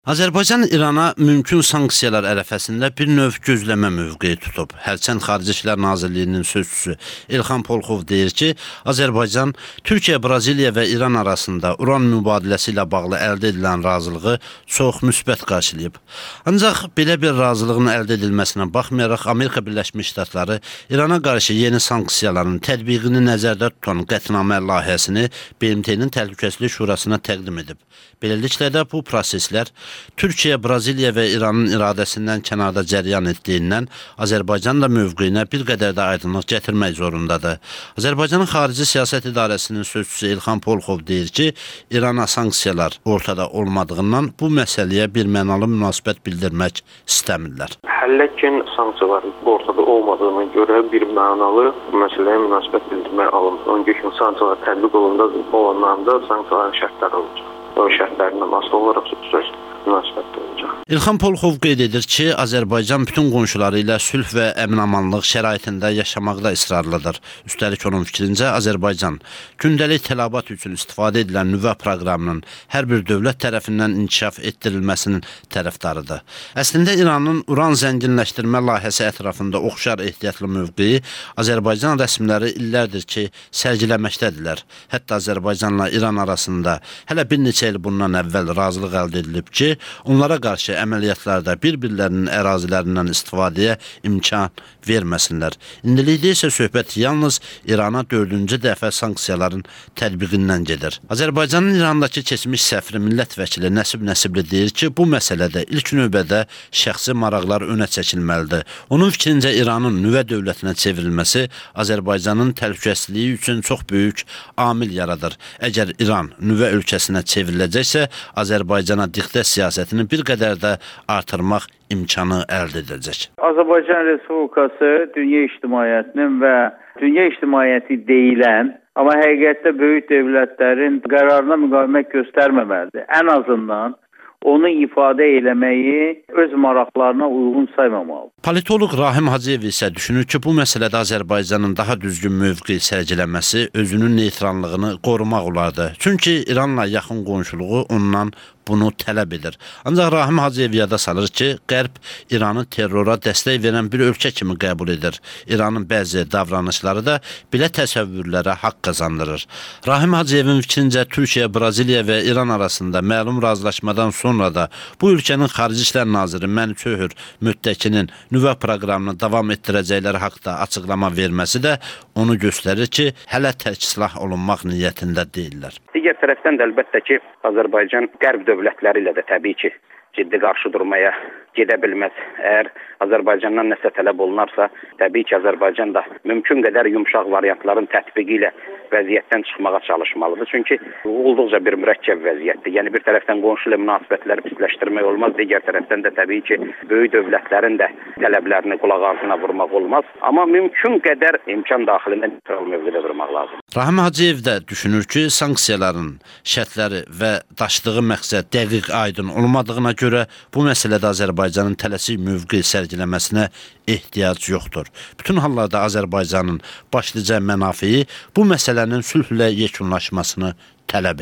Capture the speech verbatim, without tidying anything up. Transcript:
Azərbaycan İrana mümkün sanksiyalar ərəfəsində bir növ gözləmə mövqeyi tutub. Hərçənd Xarici İşlər Nazirliyinin sözçüsü İlxan Polxov deyir ki, Azərbaycan, Türkiyə, Braziliya və İran arasında uran mübadiləsi ilə bağlı əldə edilən razılığı çox müsbət qarşılayıb. Ancaq belə bir razılığın əldə edilməsinə baxmayaraq, Amerika Birləşmiş Ştatları İrana qarşı yeni sanksiyaların tətbiqini nəzərdə tutan qətnamə layihəsini B M T-nin Təhlükəsizlik Şurasına təqdim edib. Beləliklə də bu proseslər Türkiyə, Braziliya və İranın iradəsindən kənarda cəryan etdiyindən Azərbaycan da mövqeyinə bir qədər də aydınlıq gətirmək zorundadır. Azərbaycanın Xarici Siyasət İdarəsinin sözçüsü İlxan Polxov deyir ki, İrana sanksiyalar ortada olmadığından bu məsələyə bir mənalı münasibət bildirmək istəmirlər. Həlləkin sanksiyaların ortada olmadığına görə bir mənalı məsələyə münasibət bildirmək alınır. Onun üçün sanksiyalar tətbiq olunanda sanksiyaların şərtləri olacaq. O şərtlərindən asılı olaraq söz münasibətdə olacaq. İlxan Polxov qeyd edir ki, Azərbaycan bütün qonşuları ilə sülh və əmin-amanlıq şəraitində yaşamaqda israrlıdır. Üstəlik onun fikrincə Azərbaycan gündəlik tələbat üçün istifadə edilən nüvə proqramının hər bir dövlət tərəfindən inkişaf etdirilməsinin tərəfdarıdır. Əslində İranın uran zənginləşdirmə layihəsi ətrafında oxşar ehtiyatlı mövqeyi Azərbaycan rəsmiləri illərdir ki, sərgiləməkdədirlər. Hətta Azərbaycanla İran arasında hələ bir neçə il bundan əvvəl razılıq əldə edilib ki, onlara qarşı əməliyyatlarda bir-birlərinin ərazilərindən istifadəyə imkan verməsinlər. İndilikdə isə söhbət yalnız İrana dördüncü dəfə sanksiyaların tətbiqindən gedir. Azərbaycanın İrandakı keçmiş səfiri millət vəkili Nəsib Nəsibli deyir ki, bu məsələdə ilk növbədə şəxsi maraqlar önə çəkilməlidir. Onun fikrincə İranın nüvə dövlətinə çevrilməsi Azərbaycanın təhlükəsizliyi üçün çox böyük amil yaradır. Əgər İran nüvə ölkəsinə çevriləcəksə, Azərbaycana diktə siyasətini bir qədər də artırmaq imkanı əldə edəcək. Azərbaycan Respublikası dünya ictimaiyyətinin və dünya ictimaiyyəti deyilən, amma həqiqətdə böyük dövlətlərin qərarına müqavimət göstərməməlidir. Ən azından onu ifadə eləməyi öz maraqlarına uyğun saymamalı. Politoloq Rahim Hacıyev isə düşünür ki, bu məsələdə Azərbaycanın daha düzgün mövqe sərgiləməsi özünün neytrallığını qorumaq olardı. Çünki İranla yaxın qonşuluğu ondan bunu tələb edir. Ancaq Rahim Hacıyev yada salır ki, Qərb İranı terrora dəstək verən bir ölkə kimi qəbul edir. İranın bəzi davranışları da belə təsəvvürlərə haqq qazandırır. Rahim Hacıyevin fikrincə Türkiyə, Braziliya və İran arasında məlum razılaşmadan sonra da bu ölkənin Xarici İşlər Naziri Məlik Çöhür müttəkinin nüvə proqramını davam etdirəcəkləri haqda açıqlama verməsi də onu göstərir ki, hələ tərk silah olunmaq niyyətində deyirlər. Digər tərəfdən də əlbəttə ki, Azərbaycan Qərb dövlətləri ilə də təbii ki, ciddi qarşı durmaya gedə bilməz. Əgər Azərbaycandan nəsə tələb olunarsa, təbii ki, Azərbaycan da mümkün qədər yumşaq variantların tətbiqi ilə vəziyyətdən çıxmağa çalışmalıdır. Çünki olduqca bir mürəkkəb vəziyyətdir. Yəni bir tərəfdən qonşu ilə münasibətləri pisləşdirmək olmaz, digər tərəfdən də təbii ki, böyük dövlətlərin də tələblərini qulaq ağzına vurmaq olmaz. Amma mümkün qədər imkan daxilində neytral mövqedə durmaq lazım. Rahim Hacıyev də düşünür ki, sanksiyaların şərtləri və daşıdığı məqsəd dəqiq aydın olmadığına görə bu məsələdə Azərbaycanın tələsik mövqe sərgiləməsinə ehtiyac yoxdur. Bütün hallarda Azərbaycanın başlıca mənafiyi bu məsələnin sülhlə yekunlaşmasını tələb edir.